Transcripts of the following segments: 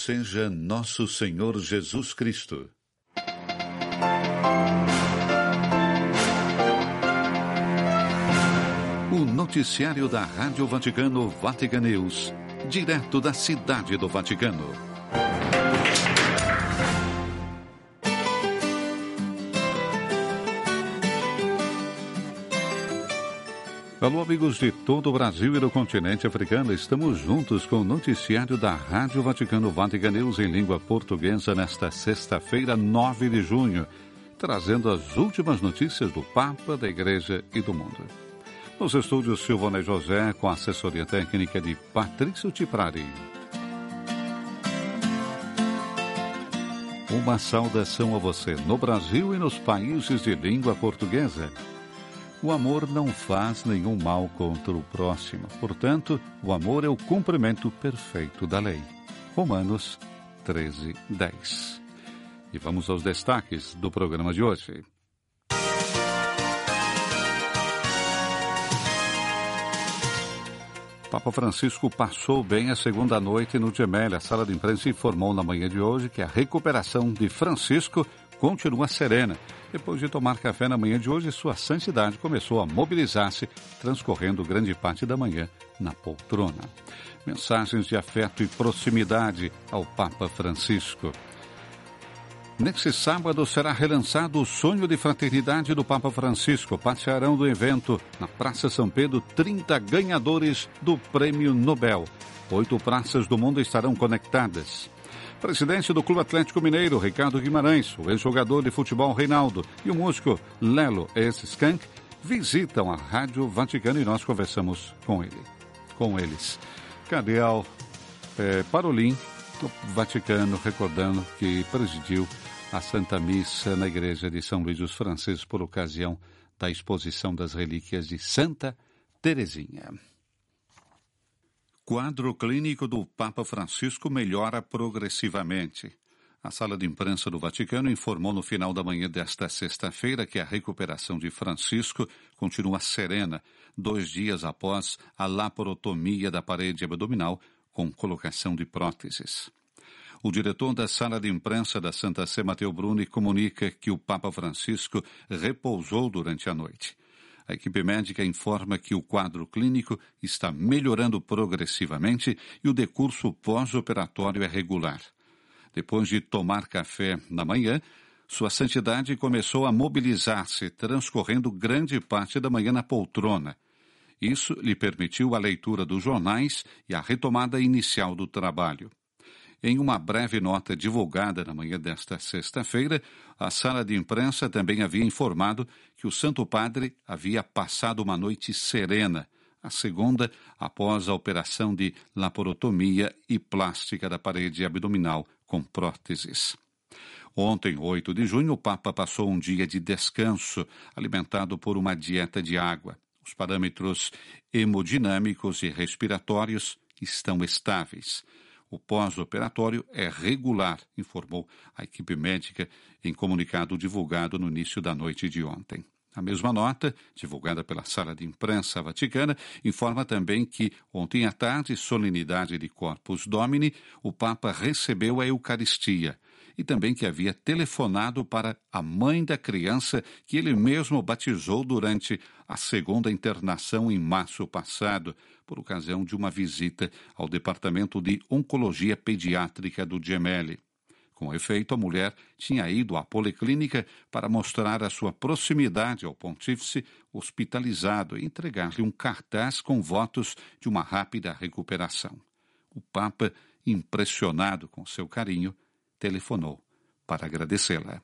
seja nosso Senhor Jesus Cristo. O noticiário da Rádio Vaticano Vatican News, direto da Cidade do Vaticano. Alô, amigos de todo o Brasil e do continente africano, estamos juntos com o noticiário da Rádio Vaticano Vatican News em língua portuguesa nesta sexta-feira, 9 de junho, trazendo as últimas notícias do Papa, da Igreja e do mundo. Nos estúdios Silvonei José, com a assessoria técnica de Patrício Tiprari. Uma saudação a você no Brasil e nos países de língua portuguesa. O amor não faz nenhum mal contra o próximo. Portanto, o amor é o cumprimento perfeito da lei. Romanos 13:10. E vamos aos destaques do programa de hoje. Papa Francisco passou bem a segunda noite no Gemelli. A sala de imprensa informou na manhã de hoje que a recuperação de Francisco continua serena. Depois de tomar café na manhã de hoje, Sua Santidade começou a mobilizar-se, transcorrendo grande parte da manhã na poltrona. Mensagens de afeto e proximidade ao Papa Francisco. Neste sábado será relançado o sonho de fraternidade do Papa Francisco. Participarão do evento na Praça São Pedro 30 ganhadores do Prêmio Nobel. 8 praças do mundo estarão conectadas. Presidente do Clube Atlético Mineiro, Ricardo Guimarães, o ex-jogador de futebol Reinaldo e o músico Lelo ex-Skank visitam a Rádio Vaticano e nós conversamos com eles. Cardeal Parolin, do Vaticano, recordando que presidiu a Santa Missa na Igreja de São Luís dos Franceses por ocasião da exposição das relíquias de Santa Teresinha. Quadro clínico do Papa Francisco melhora progressivamente. A sala de imprensa do Vaticano informou no final da manhã desta sexta-feira que a recuperação de Francisco continua serena, 2 dias após a laparotomia da parede abdominal com colocação de próteses. O diretor da sala de imprensa da Santa Sé, Matteo Bruni, comunica que o Papa Francisco repousou durante a noite. A equipe médica informa que o quadro clínico está melhorando progressivamente e o decurso pós-operatório é regular. Depois de tomar café na manhã, Sua Santidade começou a mobilizar-se, transcorrendo grande parte da manhã na poltrona. Isso lhe permitiu a leitura dos jornais e a retomada inicial do trabalho. Em uma breve nota divulgada na manhã desta sexta-feira, a sala de imprensa também havia informado que o Santo Padre havia passado uma noite serena, a segunda após a operação de laparotomia e plástica da parede abdominal com próteses. Ontem, 8 de junho, o Papa passou um dia de descanso, alimentado por uma dieta de água. Os parâmetros hemodinâmicos e respiratórios estão estáveis. O pós-operatório é regular, informou a equipe médica em comunicado divulgado no início da noite de ontem. A mesma nota, divulgada pela sala de imprensa vaticana, informa também que ontem à tarde, solenidade de Corpus Domini, o Papa recebeu a Eucaristia e também que havia telefonado para a mãe da criança que ele mesmo batizou durante a segunda internação em março passado, por ocasião de uma visita ao Departamento de Oncologia Pediátrica do Gemelli. Com efeito, a mulher tinha ido à policlínica para mostrar a sua proximidade ao pontífice hospitalizado e entregar-lhe um cartaz com votos de uma rápida recuperação. O Papa, impressionado com seu carinho, telefonou para agradecê-la.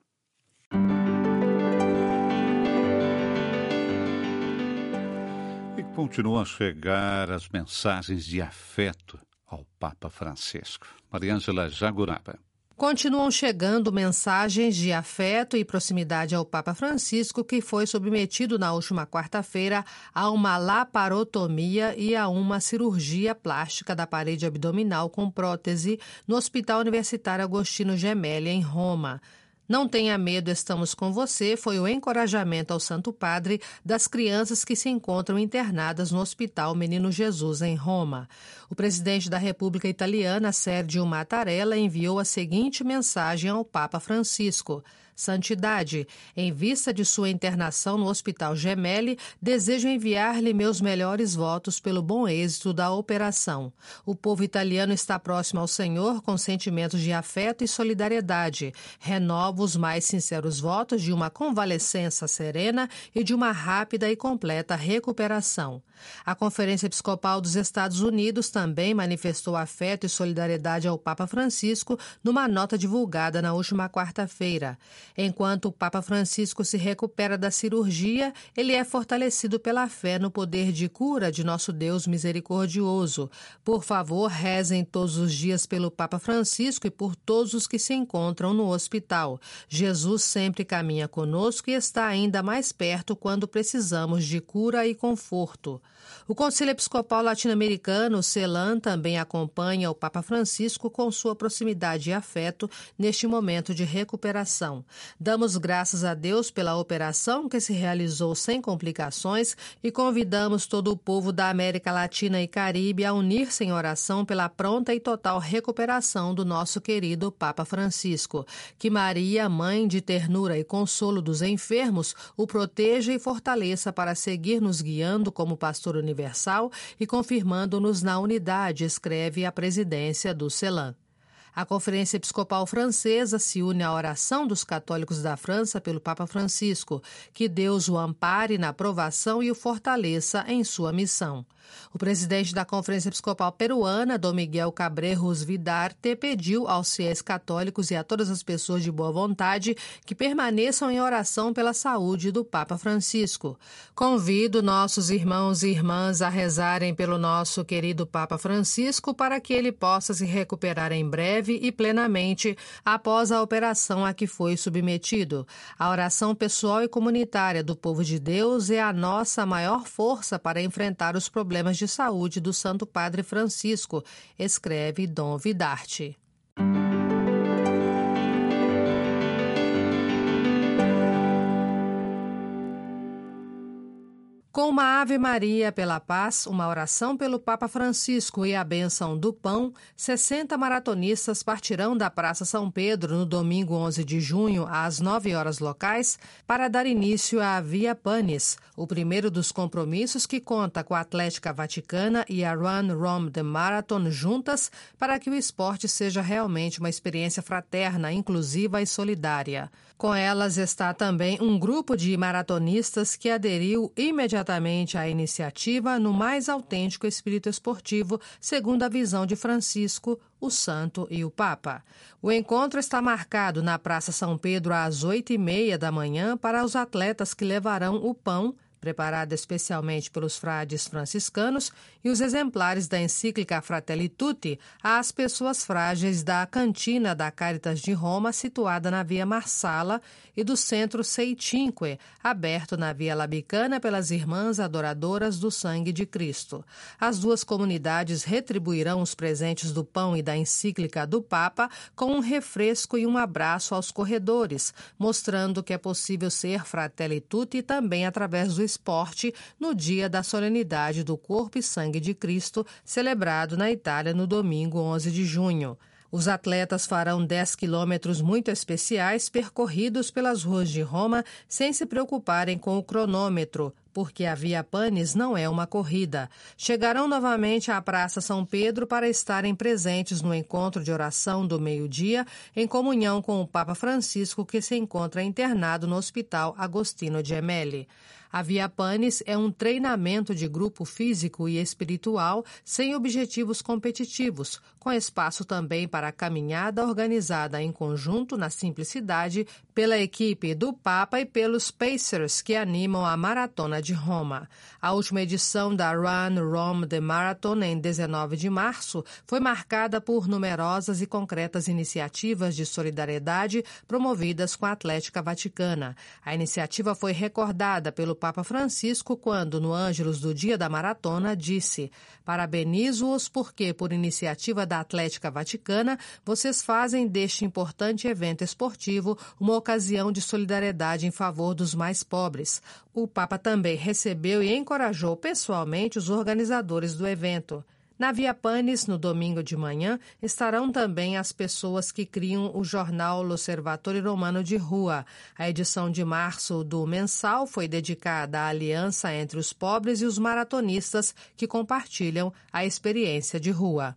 E continuam a chegar as mensagens de afeto ao Papa Francisco. Mariângela Jaguraba. Continuam chegando mensagens de afeto e proximidade ao Papa Francisco, que foi submetido na última quarta-feira a uma laparotomia e a uma cirurgia plástica da parede abdominal com prótese no Hospital Universitário Agostinho Gemelli, em Roma. Não tenha medo, estamos com você, foi o encorajamento ao Santo Padre das crianças que se encontram internadas no Hospital Menino Jesus, em Roma. O presidente da República Italiana, Sergio Mattarella, enviou a seguinte mensagem ao Papa Francisco: Santidade, em vista de sua internação no Hospital Gemelli, desejo enviar-lhe meus melhores votos pelo bom êxito da operação. O povo italiano está próximo ao Senhor com sentimentos de afeto e solidariedade. Renovo os mais sinceros votos de uma convalescença serena e de uma rápida e completa recuperação. A Conferência Episcopal dos Estados Unidos também manifestou afeto e solidariedade ao Papa Francisco numa nota divulgada na última quarta-feira. Enquanto o Papa Francisco se recupera da cirurgia, ele é fortalecido pela fé no poder de cura de nosso Deus misericordioso. Por favor, rezem todos os dias pelo Papa Francisco e por todos os que se encontram no hospital. Jesus sempre caminha conosco e está ainda mais perto quando precisamos de cura e conforto. O Conselho Episcopal Latino-Americano, o CELAM, também acompanha o Papa Francisco com sua proximidade e afeto neste momento de recuperação. Damos graças a Deus pela operação que se realizou sem complicações e convidamos todo o povo da América Latina e Caribe a unir-se em oração pela pronta e total recuperação do nosso querido Papa Francisco. Que Maria, mãe de ternura e consolo dos enfermos, o proteja e fortaleça para seguir nos guiando como pastor universal e confirmando-nos na unidade, escreve a presidência do CELAM. A Conferência Episcopal Francesa se une à oração dos católicos da França pelo Papa Francisco, que Deus o ampare na provação e o fortaleça em sua missão. O presidente da Conferência Episcopal Peruana, Dom Miguel Cabrejos Vidarte, pediu aos fiéis católicos e a todas as pessoas de boa vontade que permaneçam em oração pela saúde do Papa Francisco. Convido nossos irmãos e irmãs a rezarem pelo nosso querido Papa Francisco para que ele possa se recuperar em breve e plenamente após a operação a que foi submetido. A oração pessoal e comunitária do povo de Deus é a nossa maior força para enfrentar os problemas de saúde do Santo Padre Francisco, escreve Dom Vidarte. Com uma Ave Maria pela paz, uma oração pelo Papa Francisco e a bênção do pão, 60 maratonistas partirão da Praça São Pedro no domingo 11 de junho, às 9 horas locais, para dar início à Via Panis, o primeiro dos compromissos que conta com a Atlética Vaticana e a Run Rome The Marathon juntas para que o esporte seja realmente uma experiência fraterna, inclusiva e solidária. Com elas está também um grupo de maratonistas que aderiu imediatamente à iniciativa no mais autêntico espírito esportivo, segundo a visão de Francisco, o Santo e o Papa. O encontro está marcado na Praça São Pedro às 8h30 da manhã para os atletas que levarão o pão, preparado especialmente pelos frades franciscanos, e os exemplares da encíclica Fratelli Tutti às pessoas frágeis da cantina da Caritas de Roma, situada na Via Marsala, e do Centro Sei Cinque, aberto na Via Labicana pelas Irmãs Adoradoras do Sangue de Cristo. As duas comunidades retribuirão os presentes do pão e da encíclica do Papa com um refresco e um abraço aos corredores, mostrando que é possível ser Fratelli Tutti também através do esporte no dia da solenidade do Corpo e Sangue de Cristo, celebrado na Itália no domingo 11 de junho. Os atletas farão 10 quilômetros muito especiais percorridos pelas ruas de Roma sem se preocuparem com o cronômetro, porque a Via Panis não é uma corrida. Chegarão novamente à Praça São Pedro para estarem presentes no encontro de oração do meio-dia, em comunhão com o Papa Francisco, que se encontra internado no Hospital Agostino Gemelli. A Via Panis é um treinamento de grupo físico e espiritual sem objetivos competitivos, com espaço também para a caminhada organizada em conjunto na simplicidade pela equipe do Papa e pelos Pacers que animam a Maratona de Roma. A última edição da Run Rome the Marathon, em 19 de março, foi marcada por numerosas e concretas iniciativas de solidariedade promovidas com a Atlética Vaticana. A iniciativa foi recordada pelo Papa Francisco quando, no Ângelus do Dia da Maratona, disse: "Parabenizo-os porque, por iniciativa da Atlética Vaticana, vocês fazem deste importante evento esportivo uma ocasião de solidariedade em favor dos mais pobres." O Papa também recebeu e encorajou pessoalmente os organizadores do evento. Na Via Panis, no domingo de manhã, estarão também as pessoas que criam o jornal L'Osservatore Romano de Rua. A edição de março do mensal foi dedicada à aliança entre os pobres e os maratonistas que compartilham a experiência de rua.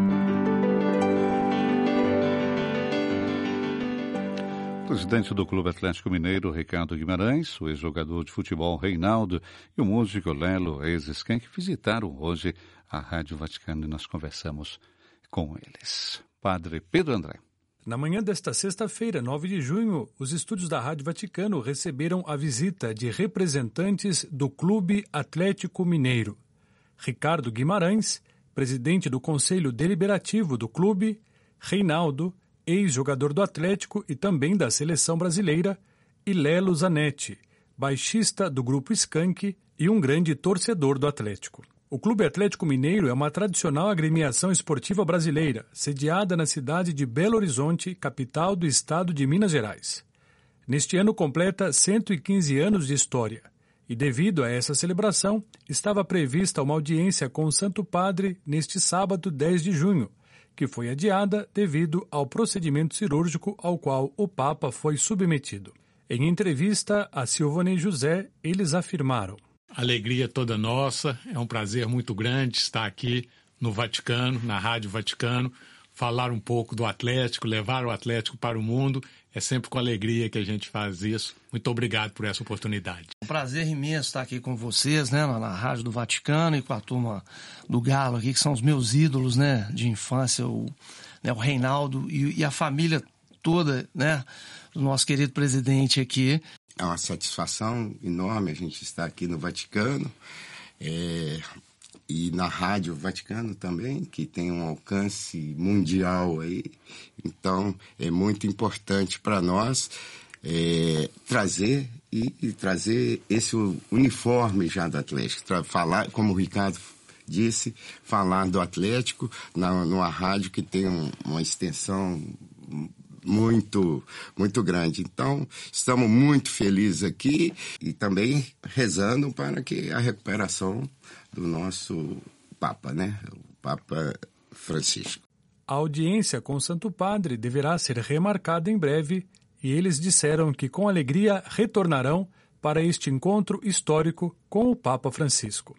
O presidente do Clube Atlético Mineiro, Ricardo Guimarães, o ex-jogador de futebol Reinaldo e o músico Lelo ex-Skank visitaram hoje a Rádio Vaticano e nós conversamos com eles. Padre Pedro André. Na manhã desta sexta-feira, 9 de junho, os estúdios da Rádio Vaticano receberam a visita de representantes do Clube Atlético Mineiro. Ricardo Guimarães, presidente do Conselho Deliberativo do clube, Reinaldo, ex-jogador do Atlético e também da Seleção Brasileira, e Lelo Zanetti, baixista do grupo Skank e um grande torcedor do Atlético. O Clube Atlético Mineiro é uma tradicional agremiação esportiva brasileira, sediada na cidade de Belo Horizonte, capital do estado de Minas Gerais. Neste ano completa 115 anos de história, e devido a essa celebração, estava prevista uma audiência com o Santo Padre neste sábado 10 de junho, que foi adiada devido ao procedimento cirúrgico ao qual o Papa foi submetido. Em entrevista a Silvonei José, eles afirmaram: "A alegria toda nossa, é um prazer muito grande estar aqui no Vaticano, na Rádio Vaticano, falar um pouco do Atlético, levar o Atlético para o mundo. É sempre com alegria que a gente faz isso. Muito obrigado por essa oportunidade." Um prazer imenso estar aqui com vocês, né, na Rádio do Vaticano e com a turma do Galo aqui, que são os meus ídolos, né, de infância, o Reinaldo e a família toda, né, do nosso querido presidente aqui. É uma satisfação enorme a gente estar aqui no Vaticano e na Rádio Vaticano também, que tem um alcance mundial aí. Então, é muito importante para nós trazer esse uniforme já do Atlético. Falar, como o Ricardo disse, falar do Atlético numa rádio que tem uma extensão muito, muito grande. Então, estamos muito felizes aqui e também rezando para que a recuperação do nosso Papa, né? O Papa Francisco. A audiência com o Santo Padre deverá ser remarcada em breve e eles disseram que com alegria retornarão para este encontro histórico com o Papa Francisco.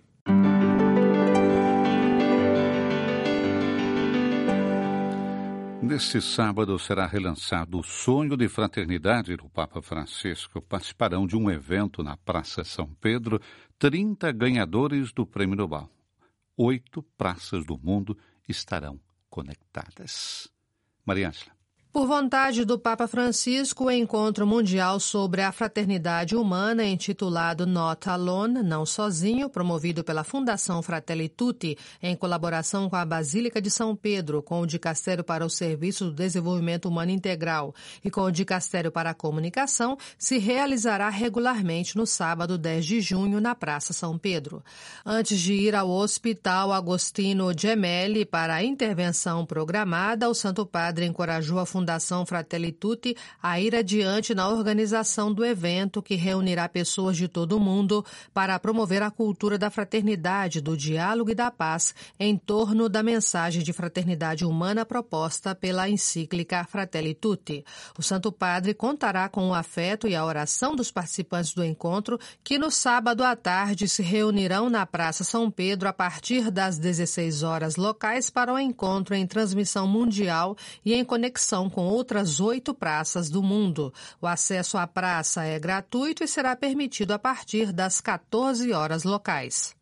Neste sábado será relançado o Sonho de Fraternidade do Papa Francisco. Participarão de um evento na Praça São Pedro 30 ganhadores do Prêmio Nobel. 8 praças do mundo estarão conectadas. Maria Ângela. Por vontade do Papa Francisco, o Encontro Mundial sobre a Fraternidade Humana, intitulado Not Alone, Não Sozinho, promovido pela Fundação Fratelli Tutti, em colaboração com a Basílica de São Pedro, com o Dicastério para o Serviço do Desenvolvimento Humano Integral e com o Dicastério para a Comunicação, se realizará regularmente no sábado 10 de junho, na Praça São Pedro. Antes de ir ao Hospital Agostino Gemelli para a intervenção programada, o Santo Padre encorajou a Fundação Fratelli Tutti a ir adiante na organização do evento, que reunirá pessoas de todo o mundo para promover a cultura da fraternidade, do diálogo e da paz em torno da mensagem de fraternidade humana proposta pela encíclica Fratelli Tutti. O Santo Padre contará com o afeto e a oração dos participantes do encontro, que no sábado à tarde se reunirão na Praça São Pedro a partir das 16 horas locais para o encontro em transmissão mundial e em conexão com outras 8 praças do mundo. O acesso à praça é gratuito e será permitido a partir das 14 horas locais.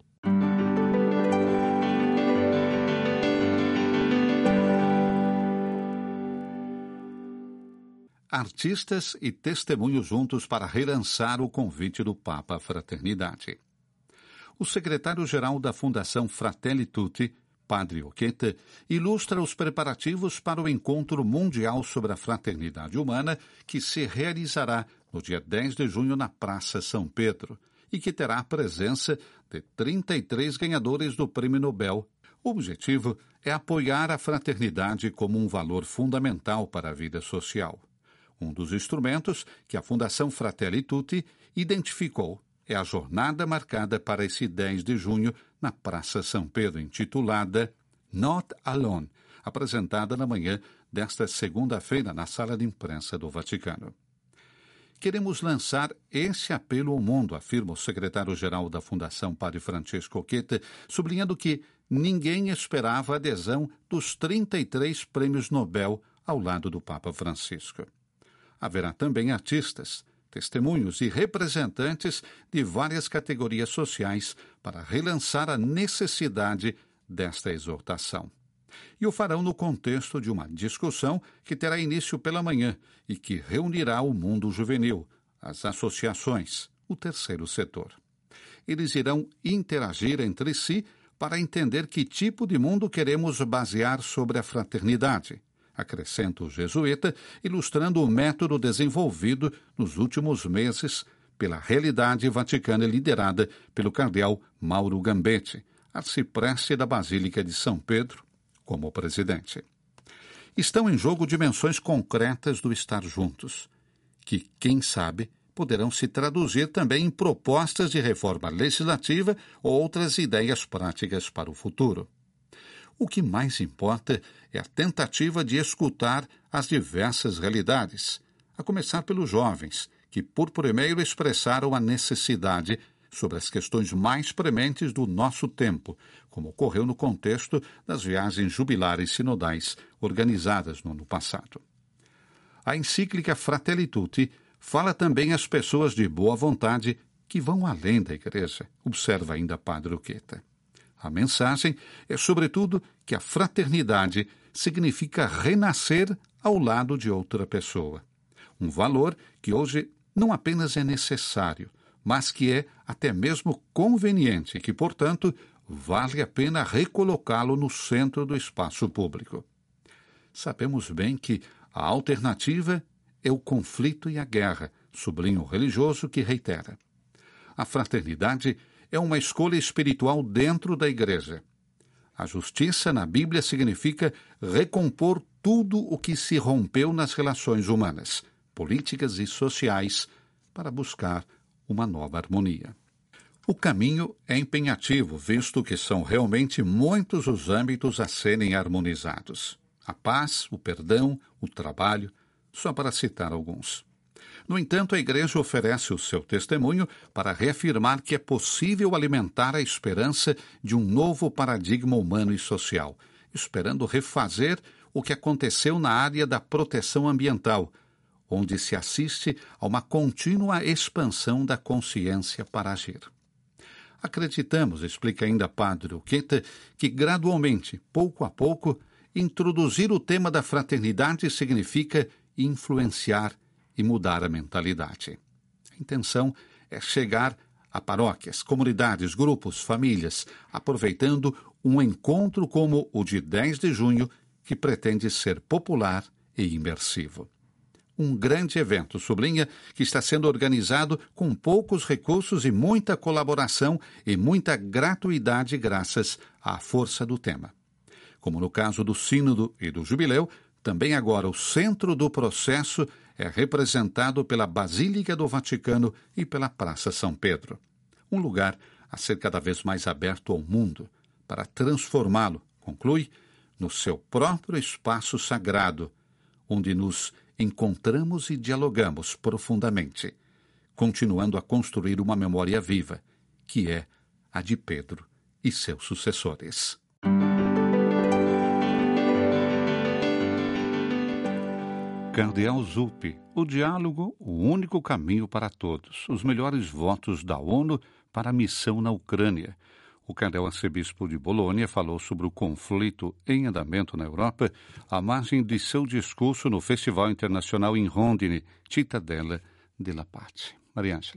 Artistas e testemunhos juntos para relançar o convite do Papa à Fraternidade. O secretário-geral da Fundação Fratelli Tutti, Padre Oqueta, ilustra os preparativos para o Encontro Mundial sobre a Fraternidade Humana, que se realizará no dia 10 de junho na Praça São Pedro, e que terá a presença de 33 ganhadores do Prêmio Nobel. O objetivo é apoiar a fraternidade como um valor fundamental para a vida social. Um dos instrumentos que a Fundação Fratelli Tutti identificou é a jornada marcada para esse 10 de junho na Praça São Pedro, intitulada Not Alone, apresentada na manhã desta segunda-feira na Sala de Imprensa do Vaticano. Queremos lançar esse apelo ao mundo, afirma o secretário-geral da Fundação Padre Francesco Oqueta, sublinhando que ninguém esperava a adesão dos 33 prêmios Nobel ao lado do Papa Francisco. Haverá também artistas, testemunhos e representantes de várias categorias sociais para relançar a necessidade desta exortação. E o farão no contexto de uma discussão que terá início pela manhã e que reunirá o mundo juvenil, as associações, o terceiro setor. Eles irão interagir entre si para entender que tipo de mundo queremos basear sobre a fraternidade, acrescenta o jesuíta, ilustrando o método desenvolvido nos últimos meses pela Realidade Vaticana liderada pelo cardeal Mauro Gambetti, arcipreste da Basílica de São Pedro, como presidente. Estão em jogo dimensões concretas do estar juntos, que, quem sabe, poderão se traduzir também em propostas de reforma legislativa ou outras ideias práticas para o futuro. O que mais importa é a tentativa de escutar as diversas realidades, a começar pelos jovens, que por primeiro expressaram a necessidade sobre as questões mais prementes do nosso tempo, como ocorreu no contexto das viagens jubilares sinodais organizadas no ano passado. A encíclica Fratelli Tutti fala também às pessoas de boa vontade que vão além da Igreja, observa ainda Padre Oqueta. A mensagem é, sobretudo, que a fraternidade significa renascer ao lado de outra pessoa. Um valor que hoje não apenas é necessário, mas que é até mesmo conveniente e que, portanto, vale a pena recolocá-lo no centro do espaço público. Sabemos bem que a alternativa é o conflito e a guerra, sublinha o religioso que reitera. A fraternidade é uma escolha espiritual dentro da Igreja. A justiça na Bíblia significa recompor tudo o que se rompeu nas relações humanas, políticas e sociais, para buscar uma nova harmonia. O caminho é empenhativo, visto que são realmente muitos os âmbitos a serem harmonizados. A paz, o perdão, o trabalho, só para citar alguns. No entanto, a Igreja oferece o seu testemunho para reafirmar que é possível alimentar a esperança de um novo paradigma humano e social, esperando refazer o que aconteceu na área da proteção ambiental, onde se assiste a uma contínua expansão da consciência para agir. Acreditamos, explica ainda Padre Oqueta, que gradualmente, pouco a pouco, introduzir o tema da fraternidade significa influenciar e mudar a mentalidade. A intenção é chegar a paróquias, comunidades, grupos, famílias, aproveitando um encontro como o de 10 de junho, que pretende ser popular e imersivo. Um grande evento, sublinha, que está sendo organizado com poucos recursos e muita colaboração e muita gratuidade graças à força do tema. Como no caso do Sínodo e do Jubileu, também agora o centro do processo é representado pela Basílica do Vaticano e pela Praça São Pedro. Um lugar a ser cada vez mais aberto ao mundo, para transformá-lo, conclui, no seu próprio espaço sagrado, onde nos encontramos e dialogamos profundamente, continuando a construir uma memória viva, que é a de Pedro e seus sucessores. Cardeal Zuppi, o diálogo, o único caminho para todos, os melhores votos da ONU para a missão na Ucrânia. O cardeal arcebispo de Bolonha falou sobre o conflito em andamento na Europa à margem de seu discurso no Festival Internacional em Rondine, Cittadella della Pace. Maria Ângela.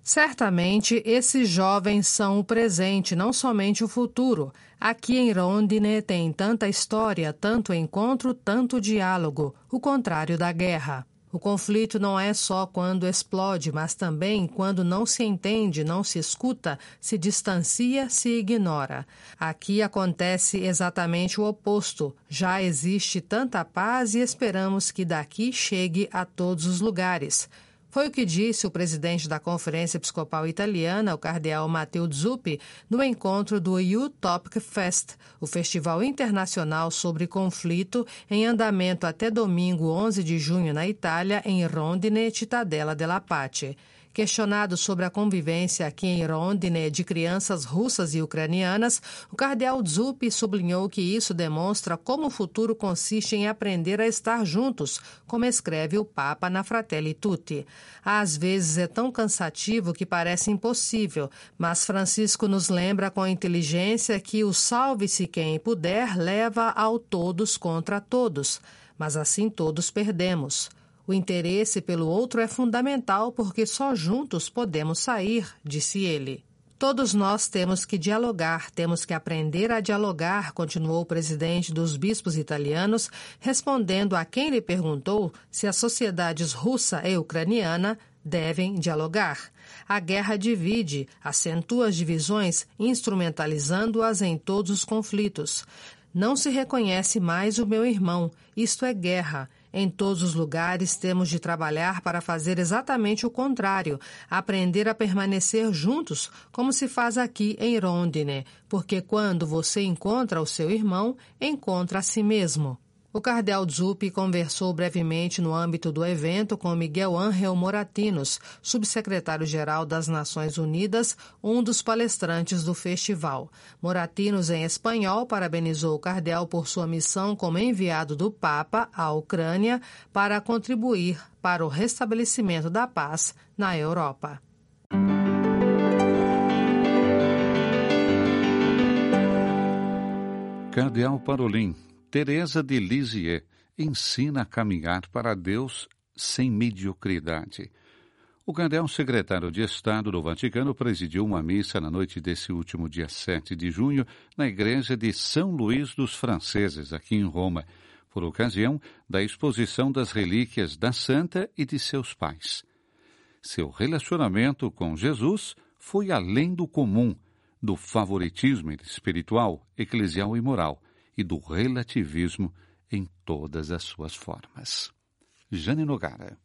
Certamente, esses jovens são o presente, não somente o futuro. Aqui em Rondine tem tanta história, tanto encontro, tanto diálogo, o contrário da guerra. O conflito não é só quando explode, mas também quando não se entende, não se escuta, se distancia, se ignora. Aqui acontece exatamente o oposto. Já existe tanta paz e esperamos que daqui chegue a todos os lugares. Foi o que disse o presidente da Conferência Episcopal Italiana, o cardeal Matteo Zuppi, no encontro do U-Topic Fest, o festival internacional sobre conflito, em andamento até domingo 11 de junho na Itália, em Rondine, Cittadella della Pace. Questionado sobre a convivência aqui em Rondine de crianças russas e ucranianas, o cardeal Zuppi sublinhou que isso demonstra como o futuro consiste em aprender a estar juntos, como escreve o Papa na Fratelli Tutti. Às vezes é tão cansativo que parece impossível, mas Francisco nos lembra com inteligência que o salve-se quem puder leva ao todos contra todos, mas assim todos perdemos. O interesse pelo outro é fundamental porque só juntos podemos sair, disse ele. Todos nós temos que dialogar, temos que aprender a dialogar, continuou o presidente dos bispos italianos, respondendo a quem lhe perguntou se as sociedades russa e ucraniana devem dialogar. A guerra divide, acentua as divisões, instrumentalizando-as em todos os conflitos. Não se reconhece mais o meu irmão, isto é guerra. Em todos os lugares temos de trabalhar para fazer exatamente o contrário, aprender a permanecer juntos, como se faz aqui em Rondine, porque quando você encontra o seu irmão, encontra a si mesmo. O cardeal Zuppi conversou brevemente no âmbito do evento com Miguel Ángel Moratinos, subsecretário-geral das Nações Unidas, um dos palestrantes do festival. Moratinos, em espanhol, parabenizou o cardeal por sua missão como enviado do Papa à Ucrânia para contribuir para o restabelecimento da paz na Europa. Cardeal Parolin. Teresa de Lisieux ensina a caminhar para Deus sem mediocridade. O cardeal secretário de Estado do Vaticano presidiu uma missa na noite desse último dia 7 de junho na igreja de São Luís dos Franceses, aqui em Roma, por ocasião da exposição das relíquias da santa e de seus pais. Seu relacionamento com Jesus foi além do comum, do favoritismo espiritual, eclesial e moral, e do relativismo em todas as suas formas. Jane Nogara.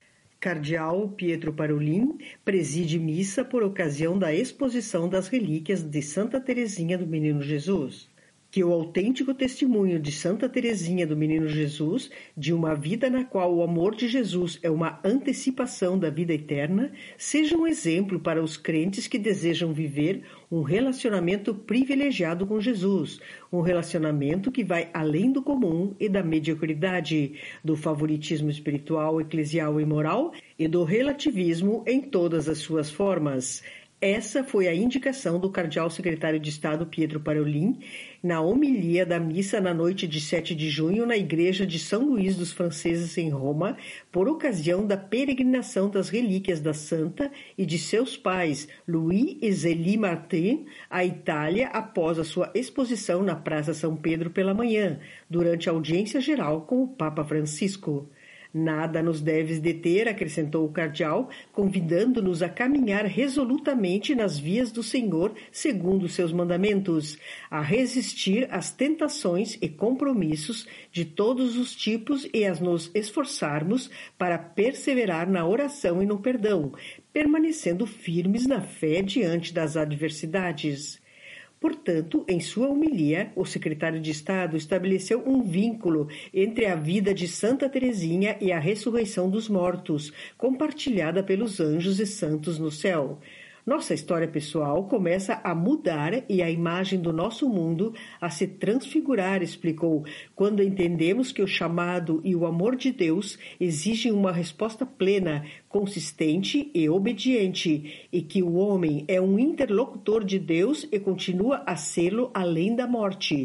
Cardeal Pietro Parolin preside missa por ocasião da exposição das relíquias de Santa Teresinha do Menino Jesus. Que o autêntico testemunho de Santa Teresinha do Menino Jesus, de uma vida na qual o amor de Jesus é uma antecipação da vida eterna, seja um exemplo para os crentes que desejam viver um relacionamento privilegiado com Jesus, um relacionamento que vai além do comum e da mediocridade, do favoritismo espiritual, eclesial e moral e do relativismo em todas as suas formas. Essa foi a indicação do cardeal secretário de Estado Pietro Parolin na homilia da missa na noite de 7 de junho na igreja de São Luís dos Franceses em Roma, por ocasião da peregrinação das relíquias da santa e de seus pais, Louis e Zélie Martin, à Itália após a sua exposição na Praça São Pedro pela manhã, durante a audiência geral com o Papa Francisco. Nada nos deve deter, acrescentou o cardeal, convidando-nos a caminhar resolutamente nas vias do Senhor, segundo seus mandamentos, a resistir às tentações e compromissos de todos os tipos e a nos esforçarmos para perseverar na oração e no perdão, permanecendo firmes na fé diante das adversidades. Portanto, em sua homilia, o secretário de Estado estabeleceu um vínculo entre a vida de Santa Teresinha e a ressurreição dos mortos, compartilhada pelos anjos e santos no céu. Nossa história pessoal começa a mudar e a imagem do nosso mundo a se transfigurar, explicou, quando entendemos que o chamado e o amor de Deus exigem uma resposta plena, consistente e obediente, e que o homem é um interlocutor de Deus e continua a sê-lo além da morte.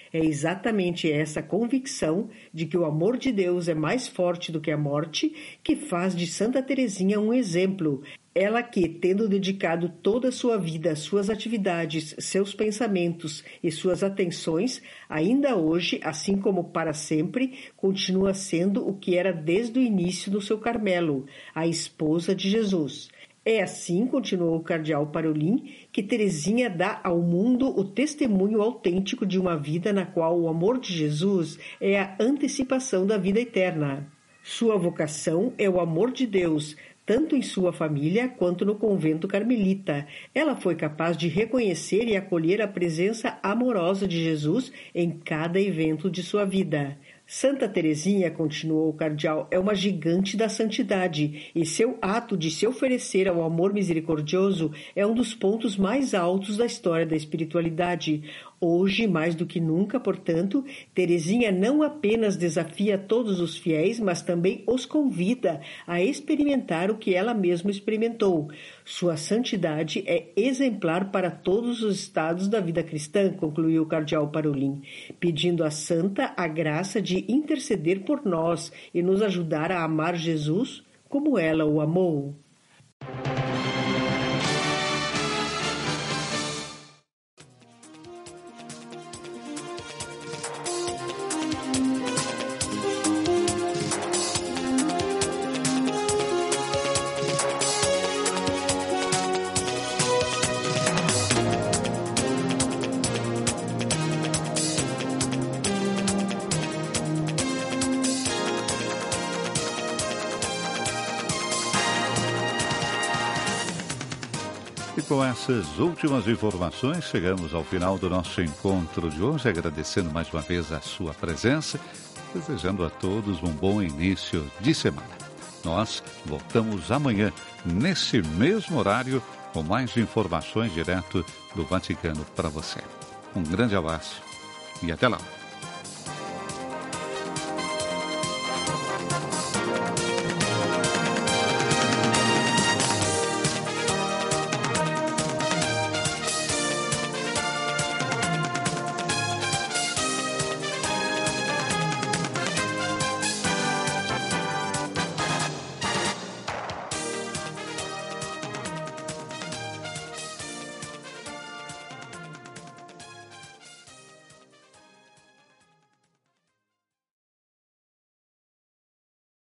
É exatamente essa convicção de que o amor de Deus é mais forte do que a morte que faz de Santa Teresinha um exemplo. Ela que, tendo dedicado toda a sua vida, suas atividades, seus pensamentos e suas atenções, ainda hoje, assim como para sempre, continua sendo o que era desde o início do seu Carmelo, a esposa de Jesus. É assim, continuou o cardeal Parolin, que Teresinha dá ao mundo o testemunho autêntico de uma vida na qual o amor de Jesus é a antecipação da vida eterna. Sua vocação é o amor de Deus, tanto em sua família quanto no convento carmelita. Ela foi capaz de reconhecer e acolher a presença amorosa de Jesus em cada evento de sua vida. Santa Teresinha, continuou o cardeal, é uma gigante da santidade e seu ato de se oferecer ao amor misericordioso é um dos pontos mais altos da história da espiritualidade. Hoje, mais do que nunca, portanto, Teresinha não apenas desafia todos os fiéis, mas também os convida a experimentar o que ela mesma experimentou. Sua santidade é exemplar para todos os estados da vida cristã, concluiu o cardeal Parolin, pedindo à santa a graça de interceder por nós e nos ajudar a amar Jesus como ela o amou. Com essas últimas informações, chegamos ao final do nosso encontro de hoje, agradecendo mais uma vez a sua presença, desejando a todos um bom início de semana. Nós voltamos amanhã, nesse mesmo horário, com mais informações direto do Vaticano para você. Um grande abraço e até lá.